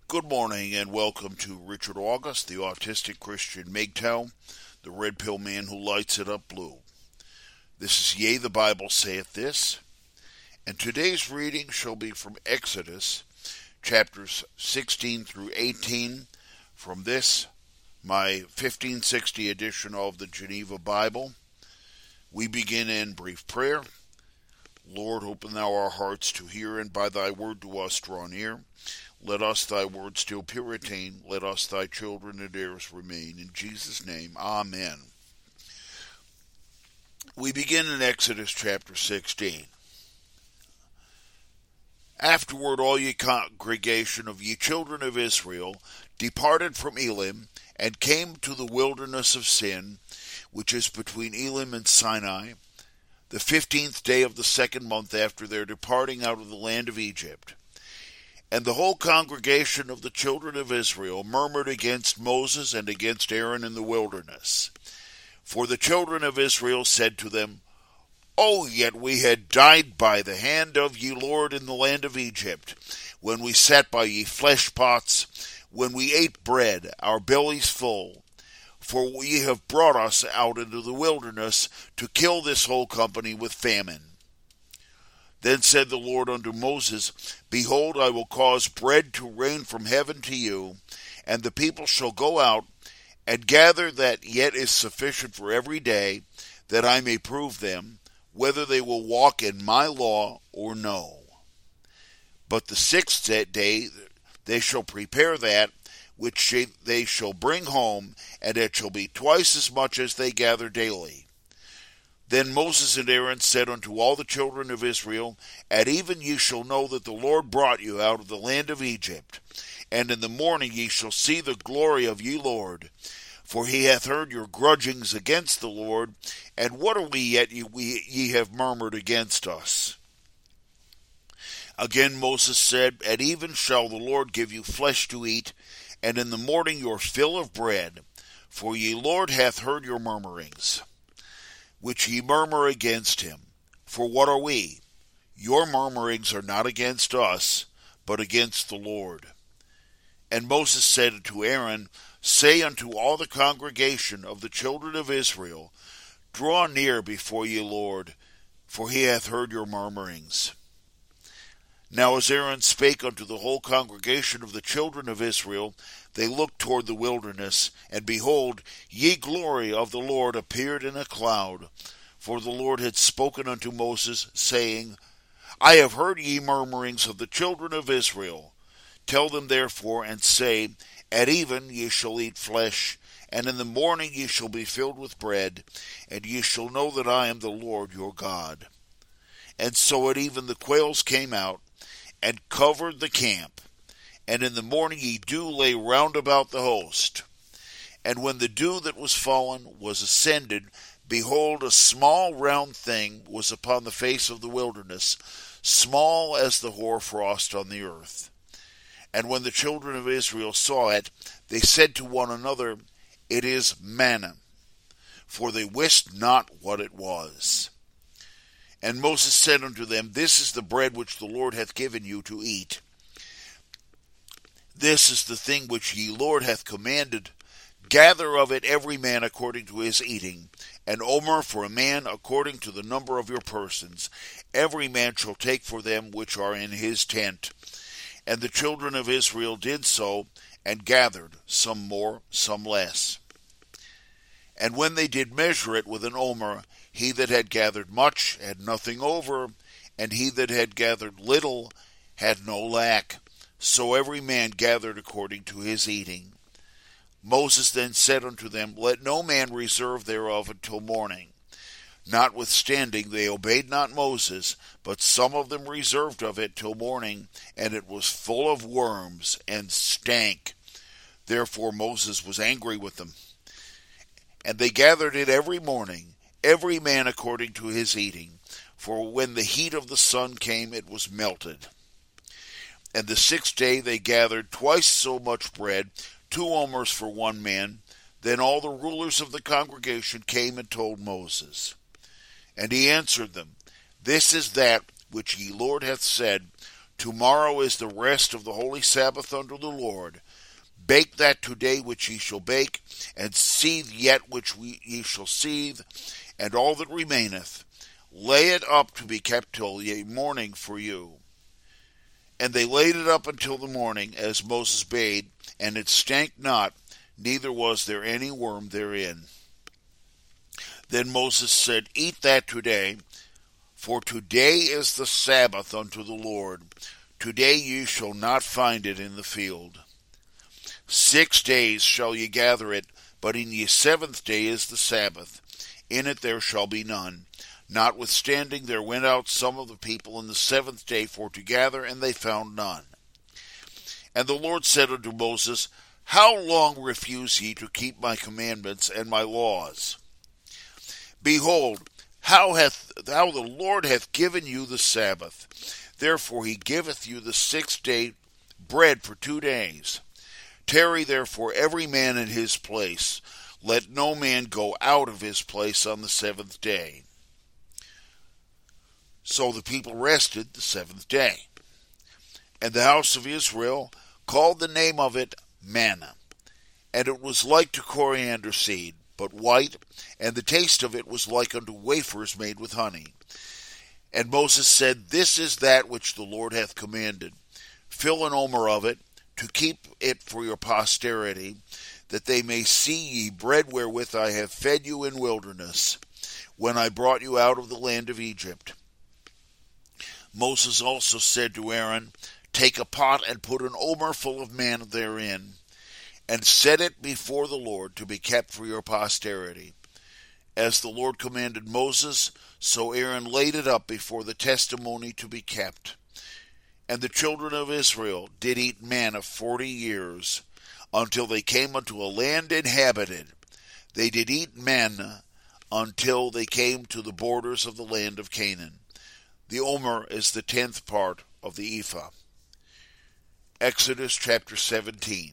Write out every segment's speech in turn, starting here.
Good morning and welcome to Richard August, the autistic Christian MGTOW, the red pill man who lights it up blue. This is Yea, the Bible saith this, and today's reading shall be from Exodus, chapters 16 through 18, from this, my 1560 edition of the Geneva Bible. We begin in brief prayer. Lord, open thou our hearts to hear, and by thy word to us draw near. Let us thy word still pure attain. Let us thy children and heirs remain. In Jesus' name, amen. We begin in Exodus chapter 16. Afterward all ye congregation of ye children of Israel departed from Elim, and came to the wilderness of Sin, which is between Elim and Sinai, the 15th day of the second month after their departing out of the land of Egypt. And the whole congregation of the children of Israel murmured against Moses and against Aaron in the wilderness. For the children of Israel said to them, O yet we had died by the hand of ye Lord in the land of Egypt, when we sat by ye flesh pots, when we ate bread, our bellies full. For ye have brought us out into the wilderness to kill this whole company with famine. Then said the Lord unto Moses, Behold, I will cause bread to rain from heaven to you, and the people shall go out, and gather that yet is sufficient for every day, that I may prove them, whether they will walk in my law or no. But the 6th day they shall prepare that which they shall bring home, and it shall be twice as much as they gather daily. Then Moses and Aaron said unto all the children of Israel, At even ye shall know that the Lord brought you out of the land of Egypt, and in the morning ye shall see the glory of ye Lord. For he hath heard your grudgings against the Lord, and what are we yet ye have murmured against us? Again Moses said, At even shall the Lord give you flesh to eat, and in the morning your fill of bread, for ye Lord hath heard your murmurings, which ye murmur against him. For what are we? Your murmurings are not against us, but against the Lord. And Moses said unto Aaron, Say unto all the congregation of the children of Israel, Draw near before ye Lord, for he hath heard your murmurings. Now as Aaron spake unto the whole congregation of the children of Israel, they looked toward the wilderness, and behold, ye glory of the Lord appeared in a cloud. For the Lord had spoken unto Moses, saying, I have heard ye murmurings of the children of Israel. Tell them therefore, and say, At even ye shall eat flesh, and in the morning ye shall be filled with bread, and ye shall know that I am the Lord your God. And so at even the quails came out, and covered the camp. And in the morning ye dew lay round about the host. And when the dew that was fallen was ascended, behold, a small round thing was upon the face of the wilderness, small as the hoarfrost on the earth. And when the children of Israel saw it, they said to one another, It is manna, for they wist not what it was. And Moses said unto them, This is the bread which the Lord hath given you to eat. This is the thing which ye Lord hath commanded. Gather of it every man according to his eating, an omer for a man according to the number of your persons. Every man shall take for them which are in his tent. And the children of Israel did so, and gathered, some more, some less. And when they did measure it with an omer, he that had gathered much had nothing over, and he that had gathered little had no lack. So every man gathered according to his eating. Moses then said unto them, Let no man reserve thereof until morning. Notwithstanding they obeyed not Moses, but some of them reserved of it till morning, and it was full of worms, and stank. Therefore Moses was angry with them. And they gathered it every morning, every man according to his eating. For when the heat of the sun came, it was melted. And the 6th day they gathered twice so much bread, 2 omers for one man. Then all the rulers of the congregation came and told Moses. And he answered them, This is that which ye Lord hath said, Tomorrow is the rest of the holy Sabbath unto the Lord. Bake that today which ye shall bake, and seethe yet which ye shall seethe, and all that remaineth. Lay it up to be kept till ye morning for you. And they laid it up until the morning, as Moses bade, and it stank not, neither was there any worm therein. Then Moses said, Eat that today, for today is the Sabbath unto the Lord. Today ye shall not find it in the field. 6 days shall ye gather it, but in ye 7th day is the Sabbath. In it there shall be none. Notwithstanding there went out some of the people in the 7th day for to gather, and they found none. And the Lord said unto Moses, How long refuse ye to keep my commandments and my laws? Behold, how the Lord hath given you the Sabbath. Therefore he giveth you the 6th day bread for 2 days. Tarry therefore every man in his place. Let no man go out of his place on the 7th day. So the people rested the 7th day. And the house of Israel called the name of it manna. And it was like to coriander seed, but white, and the taste of it was like unto wafers made with honey. And Moses said, This is that which the Lord hath commanded. Fill an omer of it, to keep it for your posterity, that they may see ye bread wherewith I have fed you in wilderness, when I brought you out of the land of Egypt. Moses also said to Aaron, Take a pot and put an omer full of manna therein, and set it before the Lord to be kept for your posterity. As the Lord commanded Moses, so Aaron laid it up before the testimony to be kept. And the children of Israel did eat manna 40 years, until they came unto a land inhabited. They did eat manna until they came to the borders of the land of Canaan. The omer is the 10th part of the ephah. Exodus chapter 17.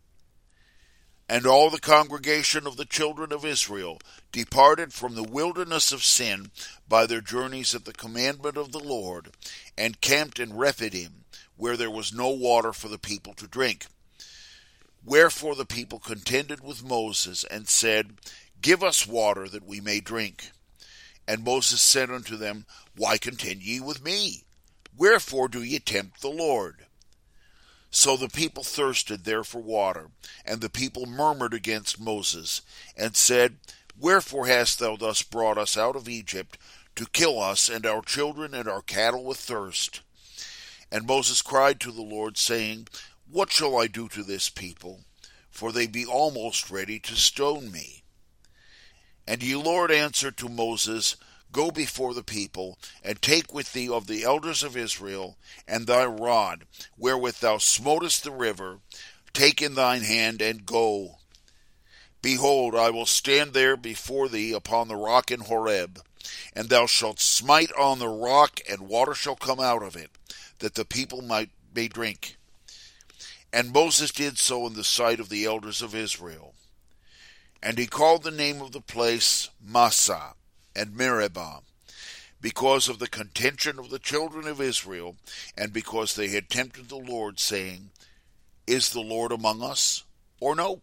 And all the congregation of the children of Israel departed from the wilderness of Sin by their journeys at the commandment of the Lord, and camped in Rephidim, where there was no water for the people to drink. Wherefore the people contended with Moses, and said, Give us water that we may drink. And Moses said unto them, Why contend ye with me? Wherefore do ye tempt the Lord? So the people thirsted there for water, and the people murmured against Moses, and said, Wherefore hast thou thus brought us out of Egypt, to kill us and our children and our cattle with thirst? And Moses cried to the Lord, saying, What shall I do to this people? For they be almost ready to stone me. And the Lord answered to Moses, Go before the people, and take with thee of the elders of Israel, and thy rod, wherewith thou smotest the river, take in thine hand, and go. Behold, I will stand there before thee upon the rock in Horeb, and thou shalt smite on the rock, and water shall come out of it, that the people may drink. And Moses did so in the sight of the elders of Israel. And he called the name of the place Massah, and Meribah, because of the contention of the children of Israel, and because they had tempted the Lord, saying, Is the Lord among us, or no?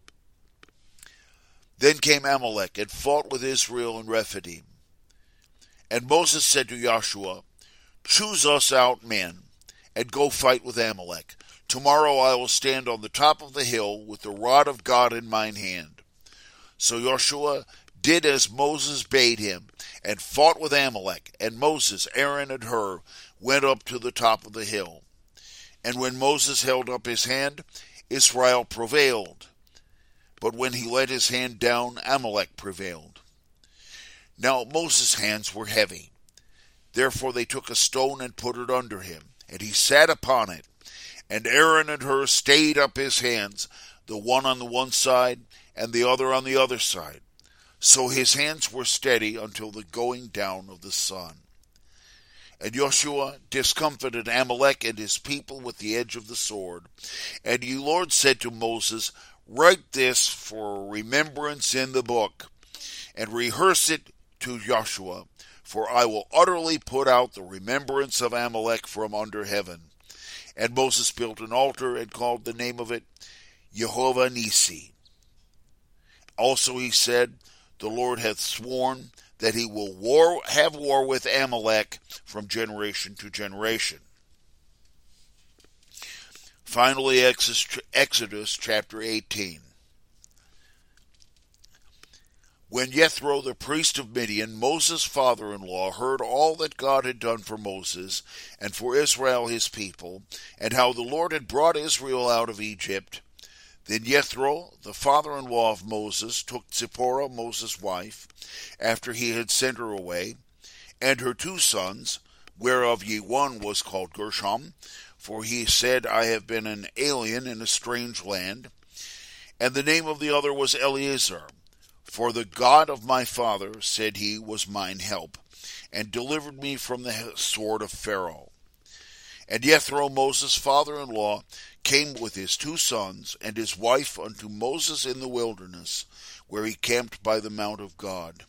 Then came Amalek, and fought with Israel in Rephidim. And Moses said to Joshua, Choose us out men, and go fight with Amalek. Tomorrow I will stand on the top of the hill, with the rod of God in mine hand. So Joshua did as Moses bade him, and fought with Amalek, and Moses, Aaron, and Hur went up to the top of the hill. And when Moses held up his hand, Israel prevailed. But when he let his hand down, Amalek prevailed. Now Moses' hands were heavy. Therefore they took a stone and put it under him, and he sat upon it. And Aaron and Hur stayed up his hands, the one on the one side, and the other on the other side. So his hands were steady until the going down of the sun. And Joshua discomfited Amalek and his people with the edge of the sword. And the Lord said to Moses, Write this for remembrance in the book, and rehearse it to Joshua, for I will utterly put out the remembrance of Amalek from under heaven. And Moses built an altar and called the name of it Jehovah Nissi. Also he said, the Lord hath sworn that he will have war with Amalek from generation to generation. Finally, Exodus chapter 18. When Jethro the priest of Midian, Moses' father-in-law, heard all that God had done for Moses and for Israel his people, and how the Lord had brought Israel out of Egypt, then Jethro, the father-in-law of Moses, took Zipporah, Moses' wife, after he had sent her away, and her 2 sons, whereof ye one was called Gershom, for he said, I have been an alien in a strange land, and the name of the other was Eleazar. For the God of my father, said he, was mine help, and delivered me from the sword of Pharaoh. And Jethro, Moses' father-in-law, came with his 2 sons and his wife unto Moses in the wilderness, where he camped by the mount of God.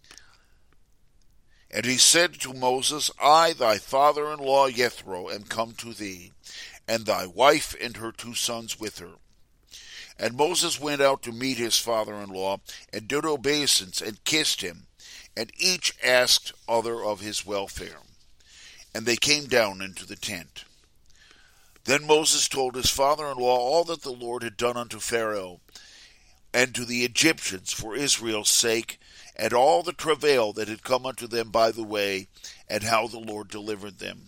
And he said to Moses, I, thy father-in-law Jethro, am come to thee, and thy wife and her 2 sons with her. And Moses went out to meet his father-in-law, and did obeisance, and kissed him, and each asked other of his welfare. And they came down into the tent. Then Moses told his father-in-law all that the Lord had done unto Pharaoh, and to the Egyptians for Israel's sake, and all the travail that had come unto them by the way, and how the Lord delivered them.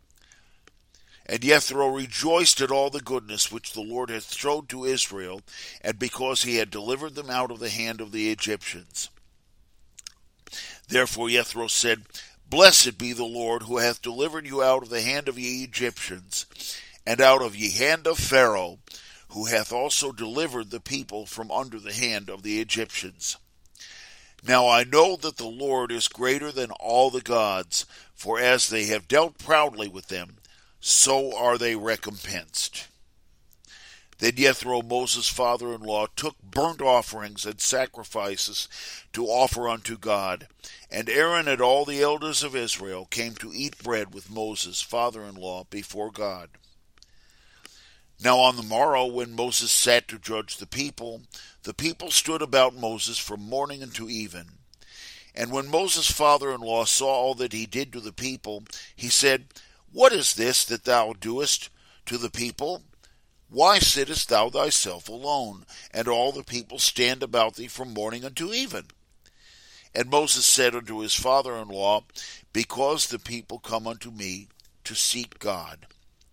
And Jethro rejoiced at all the goodness which the Lord hath showed to Israel, and because he had delivered them out of the hand of the Egyptians. Therefore Jethro said, Blessed be the Lord, who hath delivered you out of the hand of ye Egyptians, and out of ye hand of Pharaoh, who hath also delivered the people from under the hand of the Egyptians. Now I know that the Lord is greater than all the gods, for as they have dealt proudly with them, so are they recompensed. Then Jethro, Moses' father-in-law, took burnt offerings and sacrifices to offer unto God. And Aaron and all the elders of Israel came to eat bread with Moses' father-in-law before God. Now on the morrow, when Moses sat to judge the people stood about Moses from morning unto even. And when Moses' father-in-law saw all that he did to the people, he said, What is this that thou doest to the people? Why sittest thou thyself alone, and all the people stand about thee from morning unto even? And Moses said unto his father-in-law, Because the people come unto me to seek God.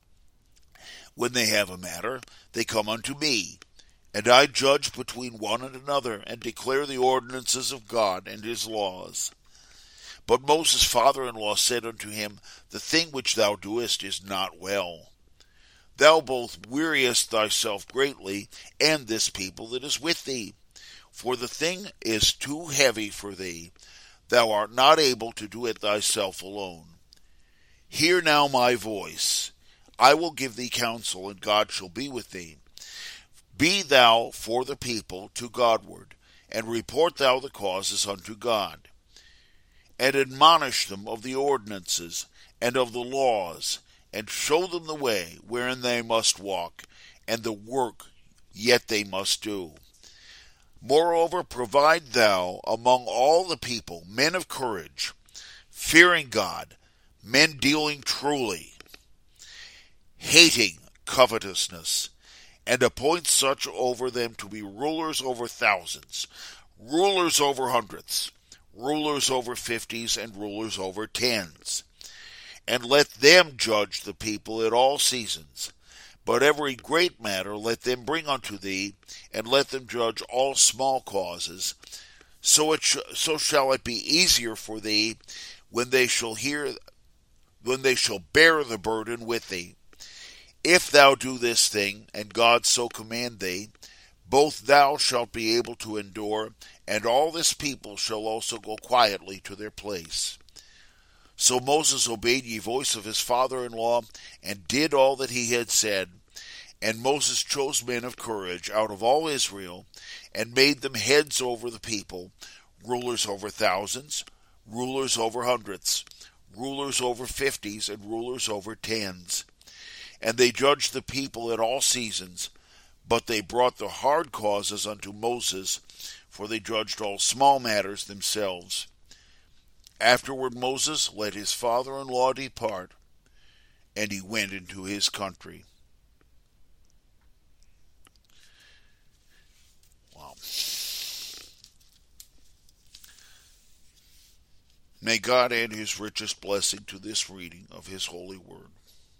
When they have a matter, they come unto me, and I judge between one and another, and declare the ordinances of God and his laws. But Moses' father-in-law said unto him, The thing which thou doest is not well. Thou both weariest thyself greatly, and this people that is with thee. For the thing is too heavy for thee. Thou art not able to do it thyself alone. Hear now my voice. I will give thee counsel, and God shall be with thee. Be thou for the people to Godward, and report thou the causes unto God. And admonish them of the ordinances, and of the laws, and show them the way wherein they must walk, and the work yet they must do. Moreover, provide thou among all the people men of courage, fearing God, men dealing truly, hating covetousness, and appoint such over them to be rulers over thousands, rulers over hundreds, rulers over 50s, and rulers over 10s. And let them judge the people at all seasons. But every great matter let them bring unto thee, and let them judge all small causes. So shall it be easier for thee when they shall bear the burden with thee. If thou do this thing, and God so command thee, both thou shalt be able to endure, and all this people shall also go quietly to their place. So Moses obeyed the voice of his father-in-law, and did all that he had said. And Moses chose men of courage out of all Israel, and made them heads over the people, rulers over thousands, rulers over hundreds, rulers over 50s, and rulers over 10s. And they judged the people at all seasons, but they brought the hard causes unto Moses, for they judged all small matters themselves. Afterward Moses let his father-in-law depart, and he went into his country. Wow. May God add his richest blessing to this reading of his holy word.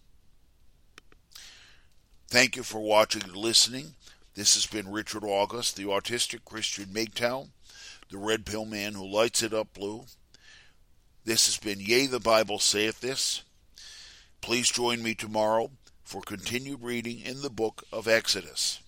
Thank you for watching and listening. This has been Richard August, the autistic Christian MGTOW, the red pill man who lights it up blue. This has been Yea, the Bible Saith This. Please join me tomorrow for continued reading in the book of Exodus.